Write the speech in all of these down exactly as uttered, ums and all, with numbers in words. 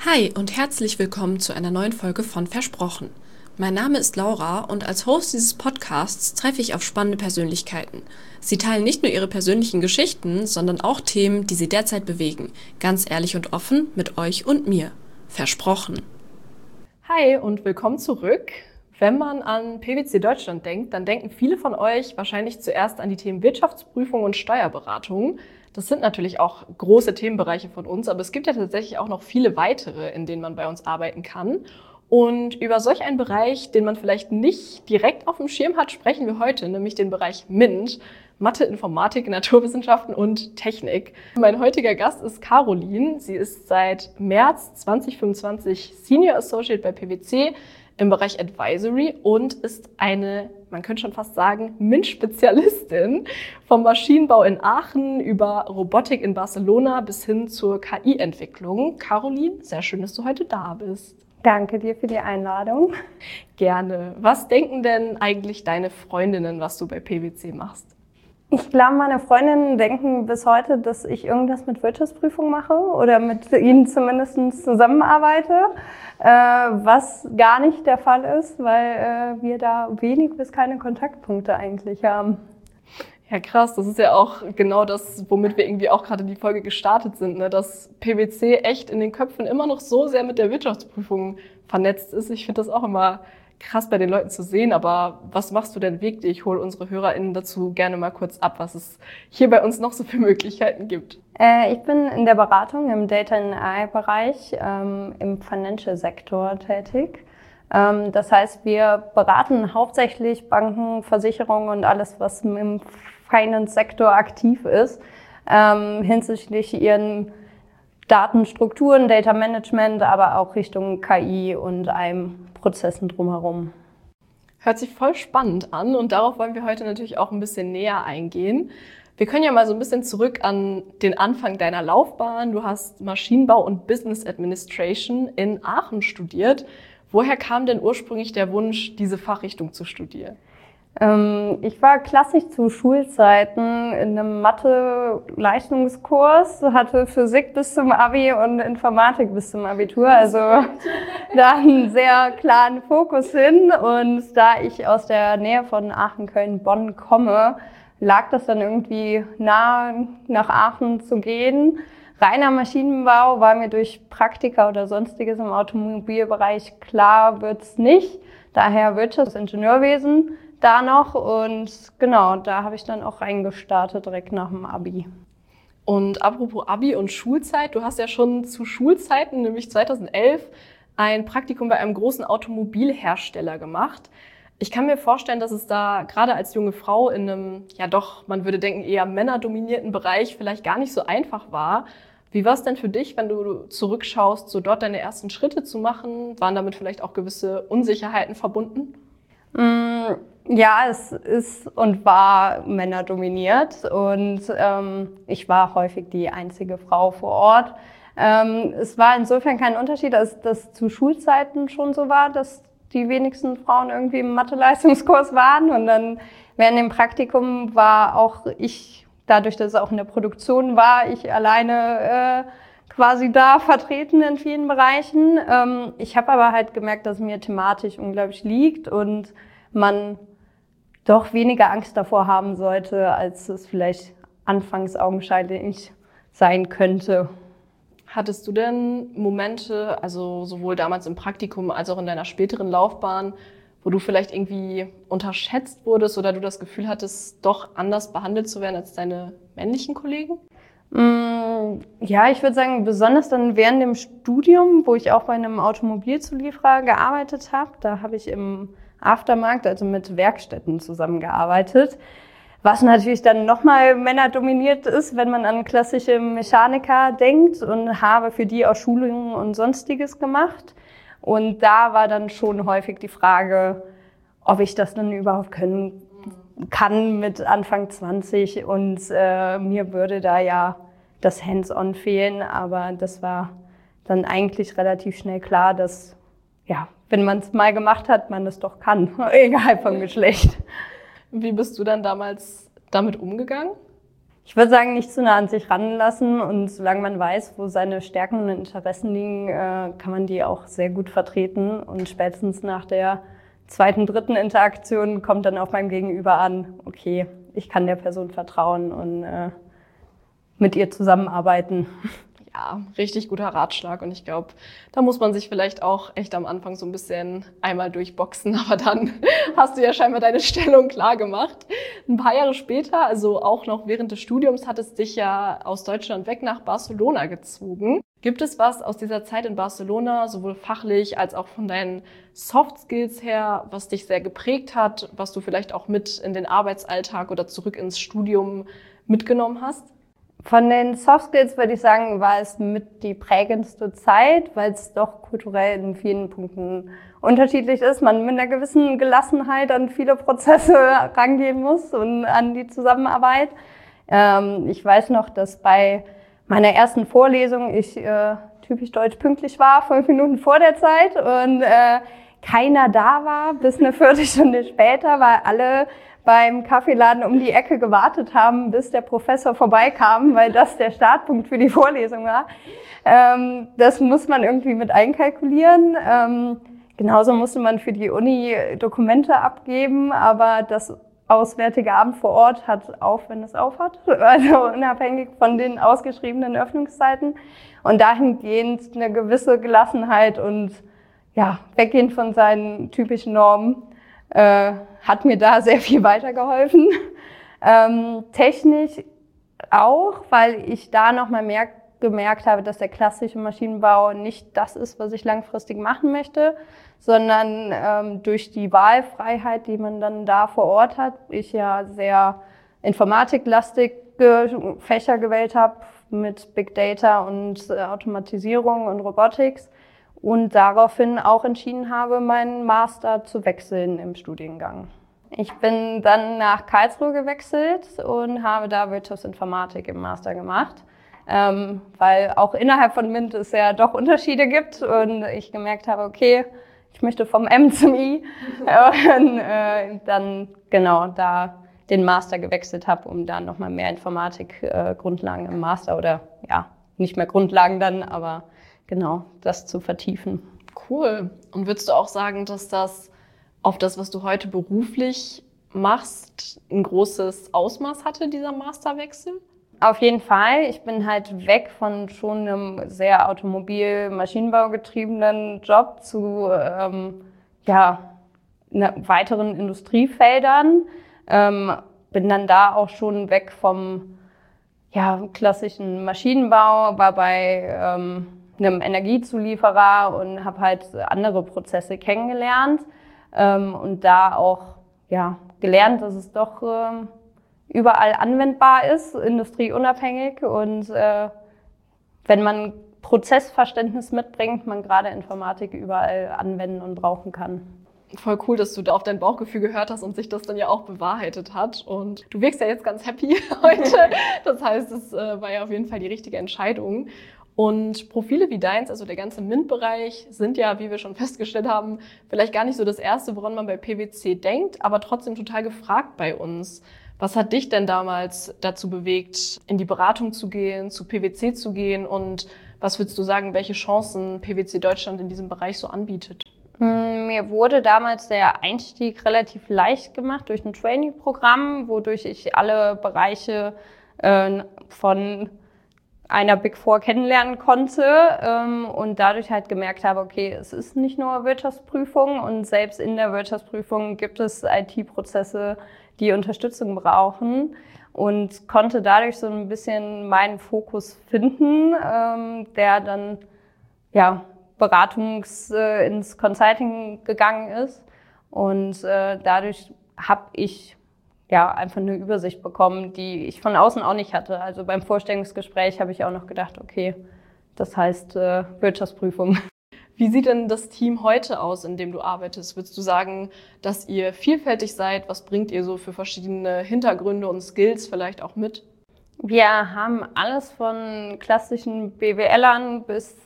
Hi und herzlich willkommen zu einer neuen Folge von Versprochen. Mein Name ist Laura und als Host dieses Podcasts treffe ich auf spannende Persönlichkeiten. Sie teilen nicht nur ihre persönlichen Geschichten, sondern auch Themen, die sie derzeit bewegen. Ganz ehrlich und offen mit euch und mir. Versprochen. Hi und willkommen zurück. Wenn man an P W C Deutschland denkt, dann denken viele von euch wahrscheinlich zuerst an die Themen Wirtschaftsprüfung und Steuerberatung. Das sind natürlich auch große Themenbereiche von uns, aber es gibt ja tatsächlich auch noch viele weitere, in denen man bei uns arbeiten kann. Und über solch einen Bereich, den man vielleicht nicht direkt auf dem Schirm hat, sprechen wir heute, nämlich den Bereich MINT, Mathe, Informatik, Naturwissenschaften und Technik. Mein heutiger Gast ist Caroline. Sie ist seit März zwanzig fünfundzwanzig Senior Associate bei P W C im Bereich Advisory und ist eine, man könnte schon fast sagen, MINT-Spezialistin vom Maschinenbau in Aachen über Robotik in Barcelona bis hin zur K I-Entwicklung. Caroline, sehr schön, dass du heute da bist. Danke dir für die Einladung. Gerne. Was denken denn eigentlich deine Freundinnen, was du bei P W C machst? Ich glaube, meine Freundinnen denken bis heute, dass ich irgendwas mit Wirtschaftsprüfung mache oder mit ihnen zumindest zusammenarbeite, äh, was gar nicht der Fall ist, weil äh, wir da wenig bis keine Kontaktpunkte eigentlich haben. Ja, krass. Das ist ja auch genau das, womit wir irgendwie auch gerade die Folge gestartet sind, ne? Dass P W C echt in den Köpfen immer noch so sehr mit der Wirtschaftsprüfung vernetzt ist. Ich finde das auch immer krass bei den Leuten zu sehen. Aber was machst du denn wirklich? Ich hole unsere HörerInnen dazu gerne mal kurz ab, was es hier bei uns noch so für Möglichkeiten gibt. Äh, ich bin in der Beratung im Data and A I-Bereich ähm, im Financial-Sektor tätig. Ähm, das heißt, wir beraten hauptsächlich Banken, Versicherungen und alles, was im Finance-Sektor aktiv ist, ähm, hinsichtlich ihren Datenstrukturen, Data Management, aber auch Richtung K I und einem Prozessen drumherum. Hört sich voll spannend an und darauf wollen wir heute natürlich auch ein bisschen näher eingehen. Wir können ja mal so ein bisschen zurück an den Anfang deiner Laufbahn. Du hast Maschinenbau und Business Administration in Aachen studiert. Woher kam denn ursprünglich der Wunsch, diese Fachrichtung zu studieren? Ähm, ich war klassisch zu Schulzeiten in einem Mathe-Leistungskurs, hatte Physik bis zum Abi und Informatik bis zum Abitur, also da einen sehr klaren Fokus hin. Und da ich aus der Nähe von Aachen, Köln, Bonn komme, lag das dann irgendwie nahe, nach Aachen zu gehen. Reiner Maschinenbau war mir durch Praktika oder Sonstiges im Automobilbereich klar, wird's nicht. Daher Wirtschaftsingenieurwesen da noch und genau, da habe ich dann auch reingestartet direkt nach dem Abi. Und apropos Abi und Schulzeit, du hast ja schon zu Schulzeiten, nämlich zweitausendelf, ein Praktikum bei einem großen Automobilhersteller gemacht. Ich kann mir vorstellen, dass es da gerade als junge Frau in einem, ja doch, man würde denken, eher männerdominierten Bereich vielleicht gar nicht so einfach war. Wie war es denn für dich, wenn du zurückschaust, so dort deine ersten Schritte zu machen? Waren damit vielleicht auch gewisse Unsicherheiten verbunden? Ja, es ist und war männerdominiert und ähm, ich war häufig die einzige Frau vor Ort. Ähm, es war insofern kein Unterschied, dass das zu Schulzeiten schon so war, dass die wenigsten Frauen irgendwie im Mathe-Leistungskurs waren und dann während dem Praktikum war auch ich, dadurch, dass es auch in der Produktion war, ich alleine äh, quasi da vertreten in vielen Bereichen. Ähm, ich habe aber halt gemerkt, dass es mir thematisch unglaublich liegt und man doch weniger Angst davor haben sollte, als es vielleicht anfangs augenscheinlich sein könnte. Hattest du denn Momente, also sowohl damals im Praktikum als auch in deiner späteren Laufbahn, wo du vielleicht irgendwie unterschätzt wurdest oder du das Gefühl hattest, doch anders behandelt zu werden als deine männlichen Kollegen? Ja, ich würde sagen, besonders dann während dem Studium, wo ich auch bei einem Automobilzulieferer gearbeitet habe, da habe ich im Aftermarkt, also mit Werkstätten zusammengearbeitet, was natürlich dann nochmal männerdominiert ist, wenn man an klassische Mechaniker denkt und habe für die auch Schulungen und Sonstiges gemacht. Und da war dann schon häufig die Frage, ob ich das dann überhaupt können kann mit Anfang zwanzig und äh, mir würde da ja das Hands-on fehlen, aber das war dann eigentlich relativ schnell klar, dass ja, wenn man es mal gemacht hat, man es doch kann, egal vom Geschlecht. Wie bist du dann damals damit umgegangen? Ich würde sagen, nicht zu nah an sich ranlassen und solange man weiß, wo seine Stärken und Interessen liegen, äh, kann man die auch sehr gut vertreten und spätestens nach der zweiten, dritten Interaktion kommt dann auf meinem Gegenüber an, okay, ich kann der Person vertrauen und äh, mit ihr zusammenarbeiten. Ja, richtig guter Ratschlag und ich glaube, da muss man sich vielleicht auch echt am Anfang so ein bisschen einmal durchboxen, aber dann hast du ja scheinbar deine Stellung klar gemacht. Ein paar Jahre später, also auch noch während des Studiums, hat es dich ja aus Deutschland weg nach Barcelona gezogen. Gibt es was aus dieser Zeit in Barcelona, sowohl fachlich als auch von deinen Soft Skills her, was dich sehr geprägt hat, was du vielleicht auch mit in den Arbeitsalltag oder zurück ins Studium mitgenommen hast? Von den Soft Skills würde ich sagen, war es mit die prägendste Zeit, weil es doch kulturell in vielen Punkten unterschiedlich ist. Man mit einer gewissen Gelassenheit an viele Prozesse rangehen muss und an die Zusammenarbeit. Ähm, ich weiß noch, dass bei meiner ersten Vorlesung ich äh, typisch deutsch pünktlich war, fünf Minuten vor der Zeit und äh, keiner da war bis eine Viertelstunde später, weil alle beim Kaffeeladen um die Ecke gewartet haben, bis der Professor vorbeikam, weil das der Startpunkt für die Vorlesung war. Ähm, das muss man irgendwie mit einkalkulieren. Ähm, genauso musste man für die Uni Dokumente abgeben, aber das Auswärtige Amt vor Ort hat auf, wenn es aufhat, also unabhängig von den ausgeschriebenen Öffnungszeiten. Und dahingehend eine gewisse Gelassenheit und ja, weggehend von seinen typischen Normen äh, hat mir da sehr viel weitergeholfen. Ähm, technisch auch, weil ich da nochmal mehr gemerkt habe, dass der klassische Maschinenbau nicht das ist, was ich langfristig machen möchte, sondern ähm, durch die Wahlfreiheit, die man dann da vor Ort hat, ich ja sehr informatiklastige Fächer gewählt habe mit Big Data und äh, Automatisierung und Robotics und daraufhin auch entschieden habe, meinen Master zu wechseln im Studiengang. Ich bin dann nach Karlsruhe gewechselt und habe da Wirtschaftsinformatik im Master gemacht. Ähm, weil auch innerhalb von MINT es ja doch Unterschiede gibt und ich gemerkt habe, okay, ich möchte vom M zum I und äh, dann genau da den Master gewechselt habe, um da nochmal mehr Informatik-Grundlagen äh, im Master oder ja, nicht mehr Grundlagen dann, aber genau das zu vertiefen. Cool. Und würdest du auch sagen, dass das auf das, was du heute beruflich machst, ein großes Ausmaß hatte, dieser Masterwechsel? Auf jeden Fall. Ich bin halt weg von schon einem sehr automobil-Maschinenbau getriebenen Job zu ähm, ja, ne, weiteren Industriefeldern. Ähm, bin dann da auch schon weg vom ja, klassischen Maschinenbau, war bei ähm, einem Energiezulieferer und habe halt andere Prozesse kennengelernt ähm, und da auch ja, gelernt, dass es doch ähm, überall anwendbar ist, industrieunabhängig und äh, wenn man Prozessverständnis mitbringt, man gerade Informatik überall anwenden und brauchen kann. Voll cool, dass du da auf dein Bauchgefühl gehört hast und sich das dann ja auch bewahrheitet hat. Und du wirkst ja jetzt ganz happy heute. Das heißt, es äh, war ja auf jeden Fall die richtige Entscheidung. Und Profile wie deins, also der ganze MINT-Bereich, sind ja, wie wir schon festgestellt haben, vielleicht gar nicht so das Erste, woran man bei P W C denkt, aber trotzdem total gefragt bei uns. Was hat dich denn damals dazu bewegt, in die Beratung zu gehen, zu P W C zu gehen? Und was würdest du sagen, welche Chancen P W C Deutschland in diesem Bereich so anbietet? Mir wurde damals der Einstieg relativ leicht gemacht durch ein Trainee-Programm, wodurch ich alle Bereiche äh, von einer Big Four kennenlernen konnte ähm, und dadurch halt gemerkt habe, okay, es ist nicht nur Wirtschaftsprüfung und selbst in der Wirtschaftsprüfung gibt es I T-Prozesse, die Unterstützung brauchen und konnte dadurch so ein bisschen meinen Fokus finden, ähm, der dann ja Beratungs äh, ins Consulting gegangen ist und äh, dadurch habe ich ja einfach eine Übersicht bekommen, die ich von außen auch nicht hatte. Also beim Vorstellungsgespräch habe ich auch noch gedacht, okay, das heißt äh, Wirtschaftsprüfung. Wie sieht denn das Team heute aus, in dem du arbeitest? Würdest du sagen, dass ihr vielfältig seid? Was bringt ihr so für verschiedene Hintergründe und Skills vielleicht auch mit? Wir haben alles von klassischen B W Lern bis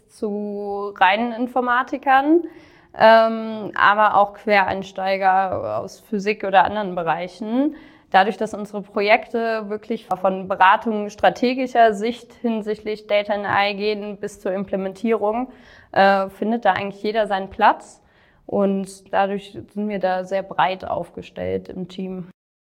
zu reinen Informatikern, ähm, aber auch Quereinsteiger aus Physik oder anderen Bereichen. dadurch, dass unsere Projekte wirklich von Beratung strategischer Sicht hinsichtlich Data and A I gehen bis zur Implementierung, äh, findet da eigentlich jeder seinen Platz. Und dadurch sind wir da sehr breit aufgestellt im Team.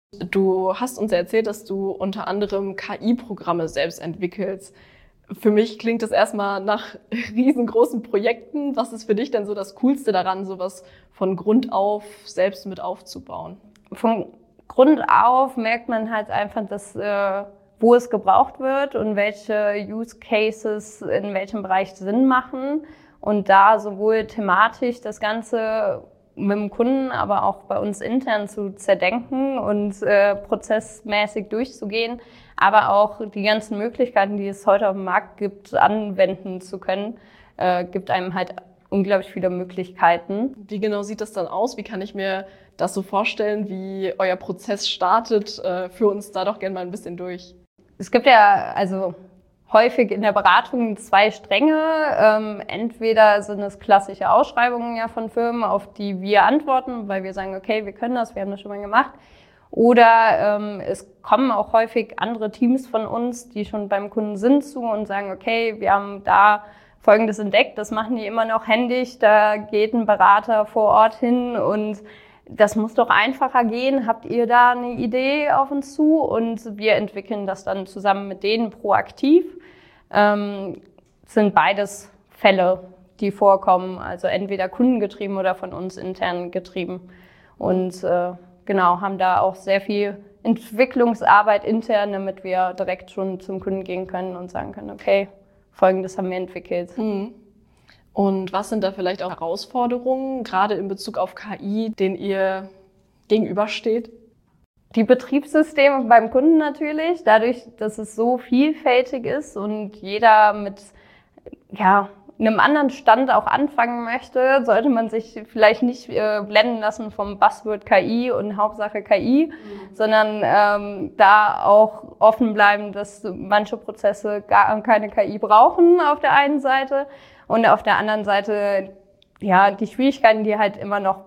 Du hast uns erzählt, dass du unter anderem K I-Programme selbst entwickelst. Für mich klingt das erstmal nach riesengroßen Projekten. Was ist für dich denn so das Coolste daran, sowas von Grund auf selbst mit aufzubauen? Von Grund auf merkt man halt einfach, dass, äh, wo es gebraucht wird und welche Use Cases in welchem Bereich Sinn machen. Und da sowohl thematisch das Ganze mit dem Kunden, aber auch bei uns intern zu zerdenken und äh, prozessmäßig durchzugehen, aber auch die ganzen Möglichkeiten, die es heute auf dem Markt gibt, anwenden zu können, äh, gibt einem halt unglaublich viele Möglichkeiten. Wie genau sieht das dann aus? Wie kann ich mir das so vorstellen, wie euer Prozess startet? Äh, führ uns da doch gerne mal ein bisschen durch. Es gibt ja also häufig in der Beratung zwei Stränge. Ähm, entweder sind es klassische Ausschreibungen ja von Firmen, auf die wir antworten, weil wir sagen, okay, wir können das, wir haben das schon mal gemacht. Oder ähm, es kommen auch häufig andere Teams von uns, die schon beim Kunden sind, zu und sagen, okay, wir haben da Folgendes entdeckt, das machen die immer noch händisch, da geht ein Berater vor Ort hin und das muss doch einfacher gehen. Habt ihr da eine Idee auf uns zu? Und wir entwickeln das dann zusammen mit denen proaktiv. Ähm, sind beides Fälle, die vorkommen, also entweder kundengetrieben oder von uns intern getrieben. Und äh, genau, haben da auch sehr viel Entwicklungsarbeit intern, damit wir direkt schon zum Kunden gehen können und sagen können, okay, Folgendes haben wir entwickelt. Mhm. Und was sind da vielleicht auch Herausforderungen, gerade in Bezug auf K I, denen ihr gegenübersteht? Die Betriebssysteme beim Kunden natürlich, dadurch, dass es so vielfältig ist und jeder mit ja, einem anderen Stand auch anfangen möchte, sollte man sich vielleicht nicht äh, blenden lassen vom Buzzword K I und Hauptsache K I, mhm. sondern ähm, da auch offen bleiben, dass manche Prozesse gar keine K I brauchen auf der einen Seite. Und auf der anderen Seite, ja, die Schwierigkeiten, die halt immer noch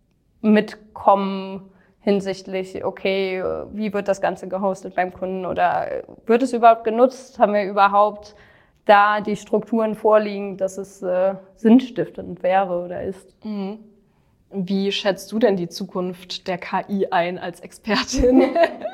mitkommen hinsichtlich, okay, wie wird das Ganze gehostet beim Kunden oder wird es überhaupt genutzt? Haben wir überhaupt da die Strukturen vorliegen, dass es äh, sinnstiftend wäre oder ist? Mhm. Wie schätzt du denn die Zukunft der K I ein als Expertin?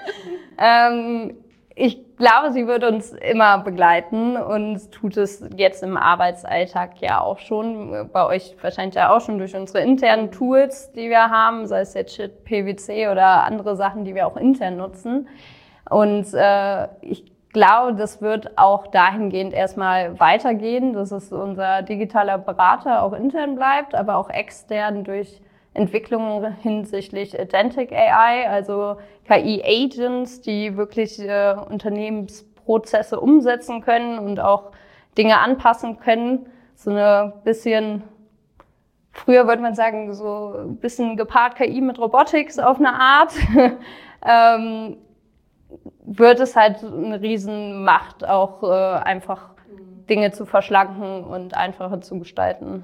ähm, Ich glaube, sie wird uns immer begleiten und tut es jetzt im Arbeitsalltag ja auch schon. Bei euch wahrscheinlich ja auch schon durch unsere internen Tools, die wir haben, sei es jetzt P W C oder andere Sachen, die wir auch intern nutzen. Und äh, ich glaube, das wird auch dahingehend erstmal weitergehen, dass es unser digitaler Berater auch intern bleibt, aber auch extern durch Entwicklungen hinsichtlich Agentic A I, also K I-Agents, die wirklich äh, Unternehmensprozesse umsetzen können und auch Dinge anpassen können. So eine bisschen, früher würde man sagen, so ein bisschen gepaart K I mit Robotics auf eine Art, ähm, wird es halt eine Riesenmacht, auch äh, einfach Dinge zu verschlanken und einfacher zu gestalten.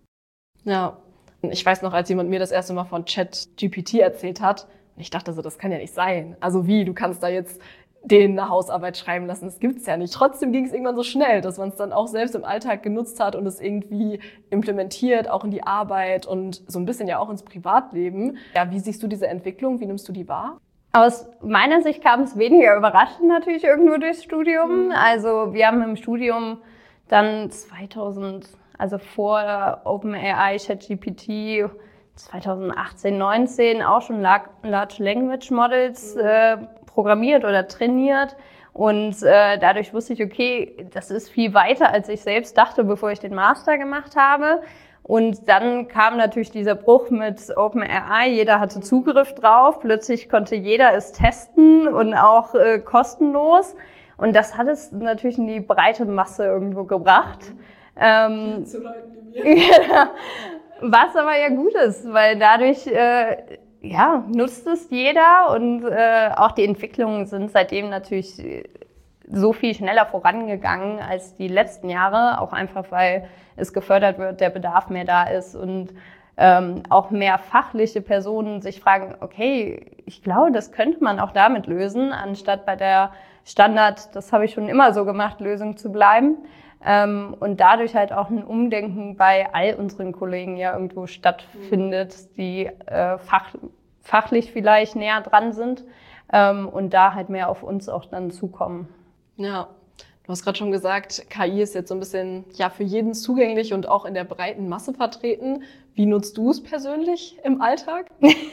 Ja. Ich weiß noch, als jemand mir das erste Mal von ChatGPT erzählt hat, ich dachte so, das kann ja nicht sein. Also wie, du kannst da jetzt denen eine Hausarbeit schreiben lassen, das gibt's ja nicht. Trotzdem ging es irgendwann so schnell, dass man es dann auch selbst im Alltag genutzt hat und es irgendwie implementiert, auch in die Arbeit und so ein bisschen ja auch ins Privatleben. Ja, wie siehst du diese Entwicklung? Wie nimmst du die wahr? Aus meiner Sicht kam es weniger überraschend natürlich irgendwo durchs Studium. Also wir haben im Studium dann zweitausend Also vor OpenAI, ChatGPT zweitausendachtzehn, neunzehn auch schon Large Language Models äh, programmiert oder trainiert. Und äh, dadurch wusste ich, okay, das ist viel weiter, als ich selbst dachte, bevor ich den Master gemacht habe. Und dann kam natürlich dieser Bruch mit OpenAI. Jeder hatte Zugriff drauf. Plötzlich konnte jeder es testen und auch äh, kostenlos. Und das hat es natürlich in die breite Masse irgendwo gebracht. Ähm, Zu Leuten wie mir. Ja, was aber ja gut ist, weil dadurch äh, ja, nutzt es jeder und äh, auch die Entwicklungen sind seitdem natürlich so viel schneller vorangegangen als die letzten Jahre, auch einfach weil es gefördert wird, der Bedarf mehr da ist und ähm, auch mehr fachliche Personen sich fragen, okay, ich glaube, das könnte man auch damit lösen, anstatt bei der Standard, das habe ich schon immer so gemacht, Lösung zu bleiben. Ähm, und dadurch halt auch ein Umdenken bei all unseren Kollegen ja irgendwo stattfindet, die äh, fach, fachlich vielleicht näher dran sind ähm, und da halt mehr auf uns auch dann zukommen. Ja. Du hast gerade schon gesagt, K I ist jetzt so ein bisschen ja für jeden zugänglich und auch in der breiten Masse vertreten. Wie nutzt du es persönlich im Alltag?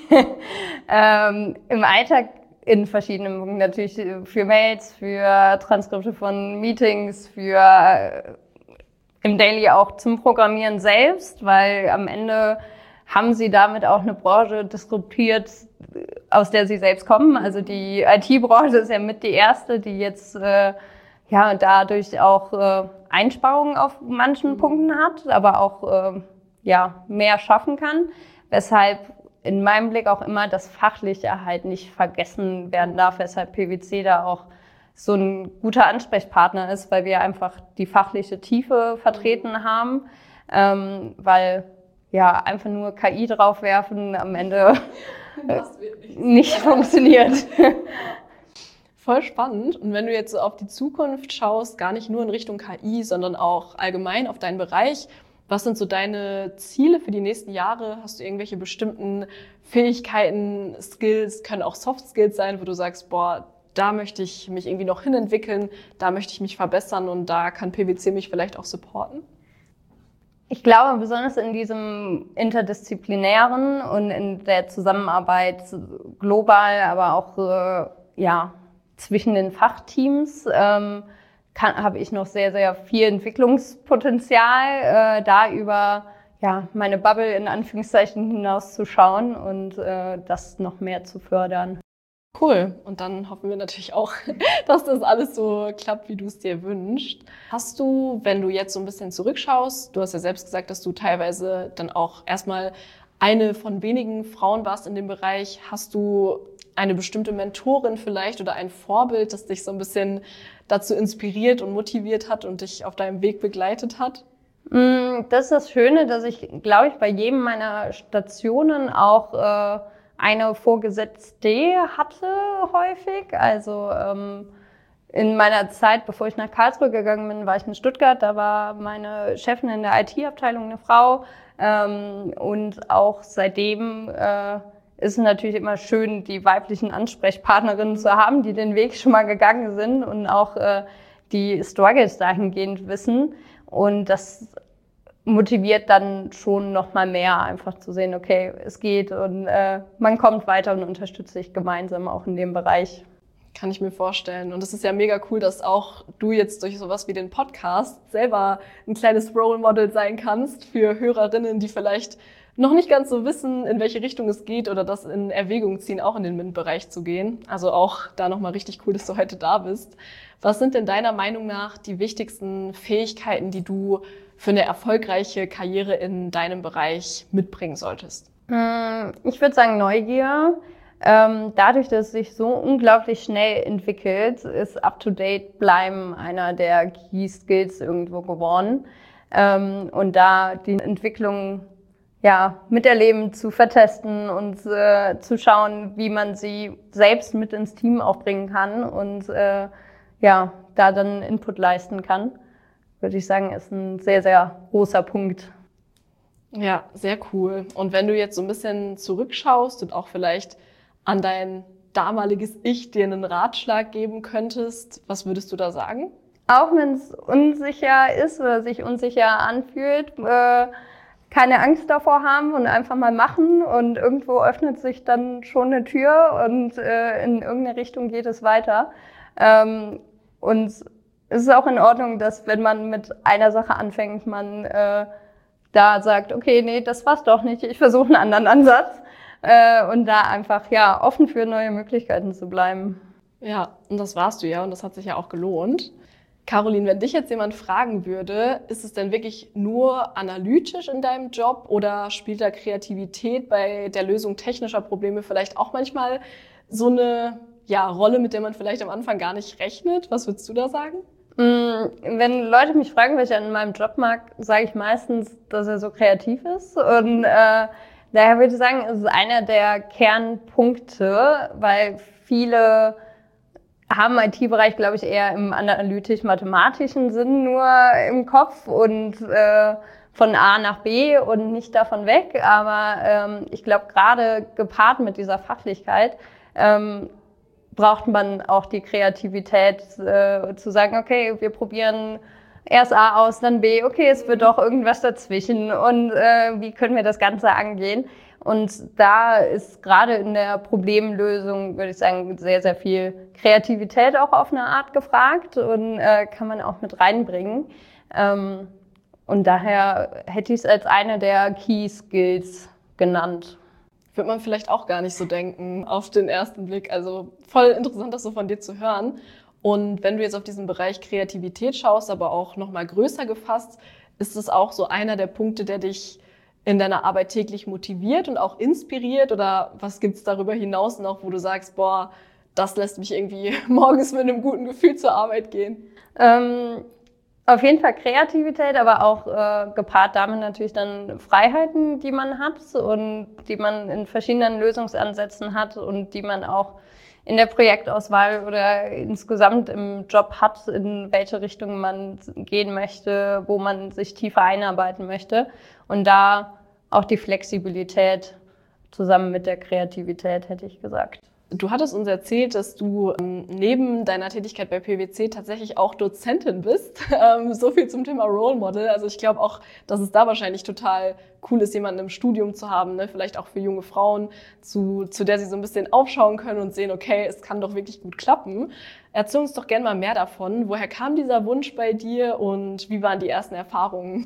ähm, Im Alltag in verschiedenen Punkten. Natürlich für Mails, für Transkripte von Meetings, für äh, im Daily auch zum Programmieren selbst, weil am Ende haben sie damit auch eine Branche disruptiert, aus der sie selbst kommen. Also die I T-Branche ist ja mit die erste, die jetzt äh, ja, dadurch auch äh, Einsparungen auf manchen Punkten hat, aber auch äh, ja, mehr schaffen kann. Weshalb in meinem Blick auch immer das Fachliche halt nicht vergessen werden darf, weshalb P W C da auch so ein guter Ansprechpartner ist, weil wir einfach die fachliche Tiefe vertreten haben, ähm, weil ja einfach nur K I draufwerfen am Ende Das wird nicht, nicht funktioniert. Voll spannend. Und wenn du jetzt so auf die Zukunft schaust, gar nicht nur in Richtung K I, sondern auch allgemein auf deinen Bereich, was sind so deine Ziele für die nächsten Jahre? Hast du irgendwelche bestimmten Fähigkeiten, Skills, können auch Soft Skills sein, wo du sagst, boah, da möchte ich mich irgendwie noch hinentwickeln, da möchte ich mich verbessern und da kann P W C mich vielleicht auch supporten? Ich glaube, besonders in diesem interdisziplinären und in der Zusammenarbeit global, aber auch äh, ja, zwischen den Fachteams ähm, habe ich noch sehr, sehr viel Entwicklungspotenzial, äh, da über ja, meine Bubble in Anführungszeichen hinauszuschauen und äh, das noch mehr zu fördern. Cool. Und dann hoffen wir natürlich auch, dass das alles so klappt, wie du es dir wünschst. Hast du, wenn du jetzt so ein bisschen zurückschaust, du hast ja selbst gesagt, dass du teilweise dann auch erstmal eine von wenigen Frauen warst in dem Bereich, hast du eine bestimmte Mentorin vielleicht oder ein Vorbild, das dich so ein bisschen dazu inspiriert und motiviert hat und dich auf deinem Weg begleitet hat? Das ist das Schöne, dass ich, glaube ich, bei jedem meiner Stationen auch äh, eine Vorgesetzte hatte häufig. Also ähm, in meiner Zeit, bevor ich nach Karlsruhe gegangen bin, war ich in Stuttgart. Da war meine Chefin in der I T-Abteilung eine Frau. Ähm, und auch seitdem äh, ist es natürlich immer schön, die weiblichen Ansprechpartnerinnen zu haben, die den Weg schon mal gegangen sind und auch äh, die Struggles dahingehend wissen. Und das motiviert dann schon noch mal mehr, einfach zu sehen, okay, es geht und äh, man kommt weiter und unterstützt sich gemeinsam auch in dem Bereich. Kann ich mir vorstellen. Und es ist ja mega cool, dass auch du jetzt durch sowas wie den Podcast selber ein kleines Role Model sein kannst für Hörerinnen, die vielleicht noch nicht ganz so wissen, in welche Richtung es geht oder das in Erwägung ziehen, auch in den M I N-Bereich zu gehen. Also auch da nochmal richtig cool, dass du heute da bist. Was sind denn deiner Meinung nach die wichtigsten Fähigkeiten, die du für eine erfolgreiche Karriere in deinem Bereich mitbringen solltest? Ich würde sagen Neugier. Dadurch, dass es sich so unglaublich schnell entwickelt, ist Up-to-Date bleiben einer der Key Skills irgendwo geworden. Und da die Entwicklung ja, miterleben, zu vertesten und äh, zu schauen, wie man sie selbst mit ins Team auch bringen kann und äh, ja, da dann Input leisten kann, würde ich sagen, ist ein sehr, sehr großer Punkt. Ja, sehr cool. Und wenn du jetzt so ein bisschen zurückschaust und auch vielleicht an dein damaliges Ich dir einen Ratschlag geben könntest, was würdest du da sagen? Auch wenn es unsicher ist oder sich unsicher anfühlt, äh, keine Angst davor haben und einfach mal machen und irgendwo öffnet sich dann schon eine Tür und äh, in irgendeine Richtung geht es weiter. Ähm, und es ist auch in Ordnung, dass wenn man mit einer Sache anfängt, man äh, da sagt, okay, nee, das war's doch nicht, ich versuche einen anderen Ansatz äh, und da einfach ja offen für neue Möglichkeiten zu bleiben. Ja, und das warst du ja und das hat sich ja auch gelohnt. Caroline, wenn dich jetzt jemand fragen würde, ist es denn wirklich nur analytisch in deinem Job oder spielt da Kreativität bei der Lösung technischer Probleme vielleicht auch manchmal so eine ja, Rolle, mit der man vielleicht am Anfang gar nicht rechnet? Was würdest du da sagen? Wenn Leute mich fragen, was ich an meinem Job mag, sage ich meistens, dass er so kreativ ist. Und äh, daher würde ich sagen, es ist einer der Kernpunkte, weil viele haben im I T-Bereich, glaube ich, eher im analytisch-mathematischen Sinn nur im Kopf und äh, von A nach B und nicht davon weg. Aber ähm, ich glaube, gerade gepaart mit dieser Fachlichkeit ähm, braucht man auch die Kreativität, äh, zu sagen, okay, wir probieren erst A aus, dann B, okay, es wird doch irgendwas dazwischen und äh, wie können wir das Ganze angehen? Und da ist gerade in der Problemlösung, würde ich sagen, sehr, sehr viel Kreativität auch auf eine Art gefragt und äh, kann man auch mit reinbringen. Ähm, und daher hätte ich es als eine der Key Skills genannt. Wird man vielleicht auch gar nicht so denken auf den ersten Blick. Also voll interessant, das so von dir zu hören. Und wenn du jetzt auf diesen Bereich Kreativität schaust, aber auch nochmal größer gefasst, ist es auch so einer der Punkte, der dich in deiner Arbeit täglich motiviert und auch inspiriert? Oder was gibt's darüber hinaus noch, wo du sagst, boah, das lässt mich irgendwie morgens mit einem guten Gefühl zur Arbeit gehen? Ähm Auf jeden Fall Kreativität, aber auch äh, gepaart damit natürlich dann Freiheiten, die man hat und die man in verschiedenen Lösungsansätzen hat und die man auch in der Projektauswahl oder insgesamt im Job hat, in welche Richtung man gehen möchte, wo man sich tiefer einarbeiten möchte. Und da auch die Flexibilität zusammen mit der Kreativität, hätte ich gesagt. Du hattest uns erzählt, dass du ähm, neben deiner Tätigkeit bei P W C tatsächlich auch Dozentin bist. Ähm, so viel zum Thema Role Model. Also ich glaube auch, dass es da wahrscheinlich total cool ist, jemanden im Studium zu haben, ne? Vielleicht auch für junge Frauen, zu, zu der sie so ein bisschen aufschauen können und sehen, okay, es kann doch wirklich gut klappen. Erzähl uns doch gerne mal mehr davon. Woher kam dieser Wunsch bei dir und wie waren die ersten Erfahrungen?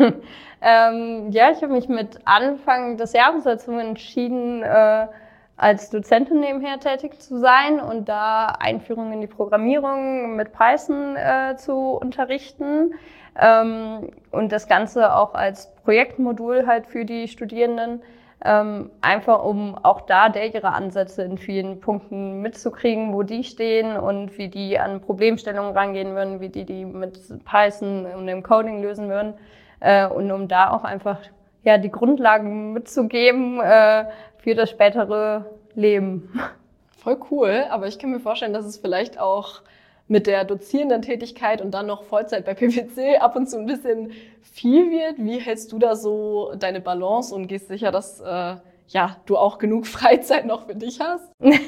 ähm, ja, ich habe mich mit Anfang des Jahres dazu entschieden, äh, als Dozentin nebenher tätig zu sein und da Einführung in die Programmierung mit Python äh, zu unterrichten ähm, und das Ganze auch als Projektmodul halt für die Studierenden, ähm, einfach um auch da ihre Ansätze in vielen Punkten mitzukriegen, wo die stehen und wie die an Problemstellungen rangehen würden, wie die die mit Python und dem Coding lösen würden äh, und um da auch einfach ja die Grundlagen mitzugeben äh, für das spätere Leben. Voll cool, aber ich kann mir vorstellen, dass es vielleicht auch mit der dozierenden Tätigkeit und dann noch Vollzeit bei P W C ab und zu ein bisschen viel wird. Wie hältst du da so deine Balance und gehst sicher, dass äh, ja, du auch genug Freizeit noch für dich hast?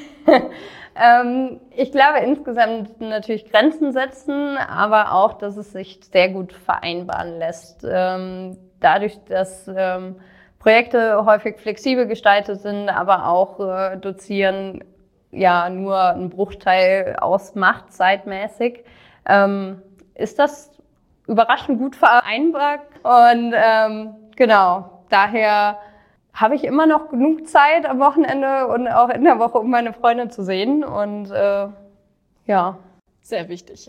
ähm, ich glaube insgesamt natürlich Grenzen setzen, aber auch, dass es sich sehr gut vereinbaren lässt. Ähm, dadurch, dass ähm, Projekte häufig flexibel gestaltet sind, aber auch äh, Dozieren ja nur einen Bruchteil ausmacht, zeitmäßig, ähm, ist das überraschend gut vereinbar. Und ähm, genau, daher habe ich immer noch genug Zeit am Wochenende und auch in der Woche, um meine Freunde zu sehen. Und äh, ja. Sehr wichtig.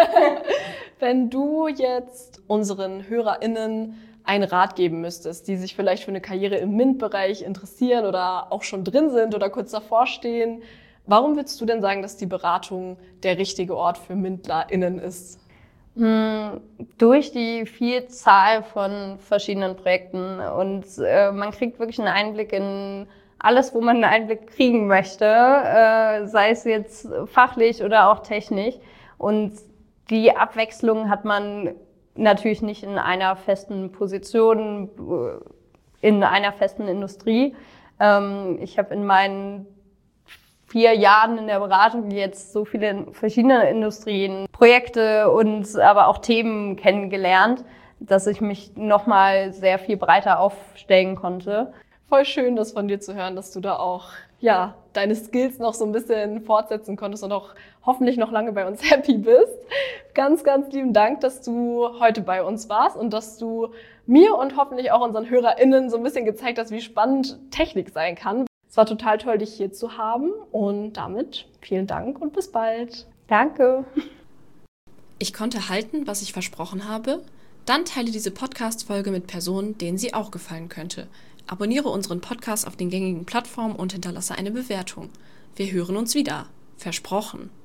Wenn du jetzt unseren HörerInnen einen Rat geben müsstest, die sich vielleicht für eine Karriere im MINT-Bereich interessieren oder auch schon drin sind oder kurz davor stehen, warum würdest du denn sagen, dass die Beratung der richtige Ort für MINTlerInnen ist? Hm, durch die Vielzahl von verschiedenen Projekten und äh, man kriegt wirklich einen Einblick in alles, wo man einen Einblick kriegen möchte, äh, sei es jetzt fachlich oder auch technisch. Und die Abwechslung hat man natürlich nicht in einer festen Position, in einer festen Industrie. Ähm, ich habe in meinen vier Jahren in der Beratung jetzt so viele verschiedene Industrien, Projekte und aber auch Themen kennengelernt, dass ich mich nochmal sehr viel breiter aufstellen konnte. Voll schön, das von dir zu hören, dass du da auch ja deine Skills noch so ein bisschen fortsetzen konntest und auch hoffentlich noch lange bei uns happy bist. Ganz, ganz lieben Dank, dass du heute bei uns warst und dass du mir und hoffentlich auch unseren HörerInnen so ein bisschen gezeigt hast, wie spannend Technik sein kann. Es war total toll, dich hier zu haben und damit vielen Dank und bis bald. Danke. Ich konnte halten, was ich versprochen habe. Dann teile diese Podcast-Folge mit Personen, denen sie auch gefallen könnte. Abonniere unseren Podcast auf den gängigen Plattformen und hinterlasse eine Bewertung. Wir hören uns wieder. Versprochen.